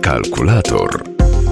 Kalkulator.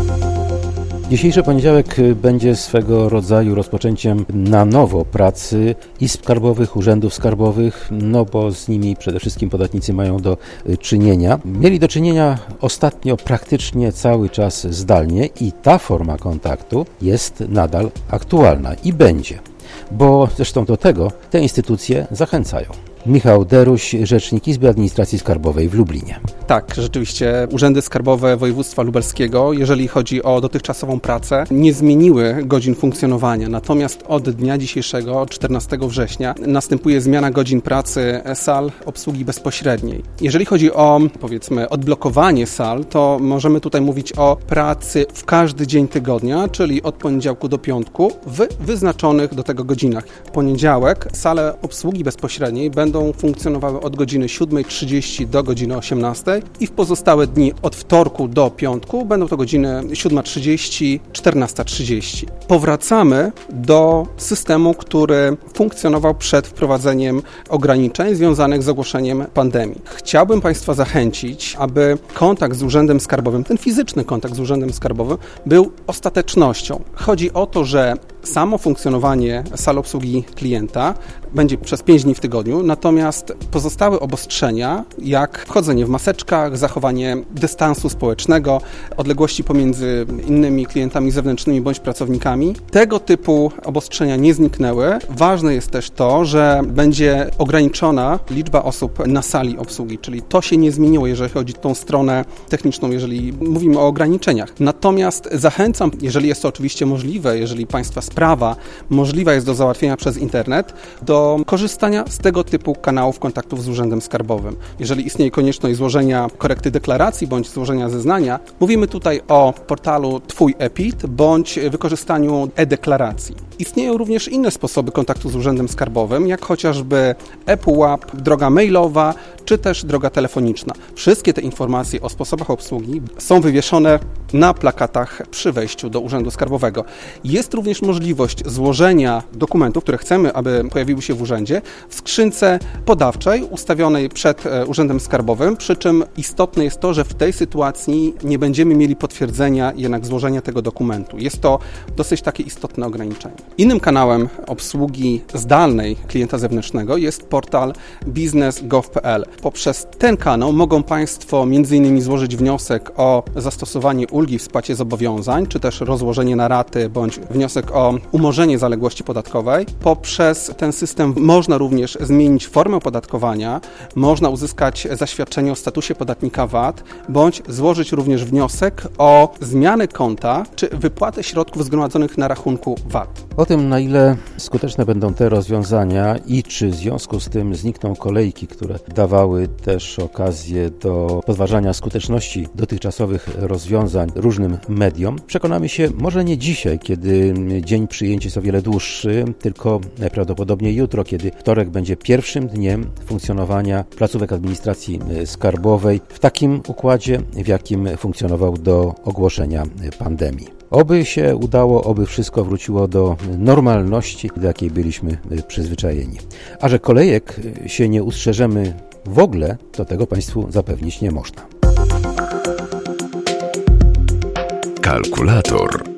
Dzisiejszy poniedziałek będzie swego rodzaju rozpoczęciem na nowo pracy izb skarbowych, urzędów skarbowych, bo z nimi przede wszystkim podatnicy mają do czynienia. Mieli do czynienia ostatnio praktycznie cały czas zdalnie i ta forma kontaktu jest nadal aktualna i będzie, bo zresztą do tego te instytucje zachęcają. Michał Deruś, rzecznik Izby Administracji Skarbowej w Lublinie. Tak, rzeczywiście urzędy skarbowe województwa lubelskiego, jeżeli chodzi o dotychczasową pracę, nie zmieniły godzin funkcjonowania. Natomiast od dnia dzisiejszego, 14 września, następuje zmiana godzin pracy sal obsługi bezpośredniej. Jeżeli chodzi o, powiedzmy, odblokowanie sal, to możemy tutaj mówić o pracy w każdy dzień tygodnia, czyli od poniedziałku do piątku w wyznaczonych do tego godzinach. W poniedziałek sale obsługi bezpośredniej będą funkcjonowały od godziny 7:30 do godziny 18:00 i w pozostałe dni od wtorku do piątku będą to godziny 7:30, 14:30. Powracamy do systemu, który funkcjonował przed wprowadzeniem ograniczeń związanych z ogłoszeniem pandemii. Chciałbym Państwa zachęcić, aby kontakt z Urzędem Skarbowym, ten fizyczny kontakt z Urzędem Skarbowym był ostatecznością. Chodzi o to, że samo funkcjonowanie sal obsługi klienta będzie przez 5 dni w tygodniu, natomiast pozostałe obostrzenia, jak chodzenie w maseczkach, zachowanie dystansu społecznego, odległości pomiędzy innymi klientami zewnętrznymi bądź pracownikami, tego typu obostrzenia nie zniknęły. Ważne jest też to, że będzie ograniczona liczba osób na sali obsługi, czyli to się nie zmieniło, jeżeli chodzi o tą stronę techniczną, jeżeli mówimy o ograniczeniach. Natomiast zachęcam, jeżeli jest to oczywiście możliwe, jeżeli Państwa sprawa możliwa jest do załatwienia przez internet, do korzystania z tego typu kanałów kontaktów z Urzędem Skarbowym. Jeżeli istnieje konieczność złożenia korekty deklaracji bądź złożenia zeznania, mówimy tutaj o portalu Twój e-PIT bądź wykorzystaniu e-deklaracji. Istnieją również inne sposoby kontaktu z Urzędem Skarbowym, jak chociażby ePUAP, droga mailowa, czy też droga telefoniczna. Wszystkie te informacje o sposobach obsługi są wywieszone na plakatach przy wejściu do Urzędu Skarbowego. Jest również możliwość złożenia dokumentów, które chcemy, aby pojawiły się w urzędzie, w skrzynce podawczej ustawionej przed Urzędem Skarbowym, przy czym istotne jest to, że w tej sytuacji nie będziemy mieli potwierdzenia jednak złożenia tego dokumentu. Jest to dosyć takie istotne ograniczenie. Innym kanałem obsługi zdalnej klienta zewnętrznego jest portal biznes.gov.pl. Poprzez ten kanał mogą Państwo m.in. złożyć wniosek o zastosowanie ulgi w spłacie zobowiązań, czy też rozłożenie na raty, bądź wniosek o umorzenie zaległości podatkowej. Poprzez ten system można również zmienić formę opodatkowania, można uzyskać zaświadczenie o statusie podatnika VAT, bądź złożyć również wniosek o zmianę konta, czy wypłatę środków zgromadzonych na rachunku VAT. O tym, na ile skuteczne będą te rozwiązania i czy w związku z tym znikną kolejki, które dawały też okazję do podważania skuteczności dotychczasowych rozwiązań różnym mediom, przekonamy się może nie dzisiaj, kiedy dzień przyjęć jest o wiele dłuższy, tylko najprawdopodobniej jutro, kiedy wtorek będzie pierwszym dniem funkcjonowania placówek administracji skarbowej w takim układzie, w jakim funkcjonował do ogłoszenia pandemii. Oby się udało, oby wszystko wróciło do normalności, do jakiej byliśmy przyzwyczajeni. A że kolejek się nie ustrzeżemy w ogóle, to tego Państwu zapewnić nie można. Kalkulator.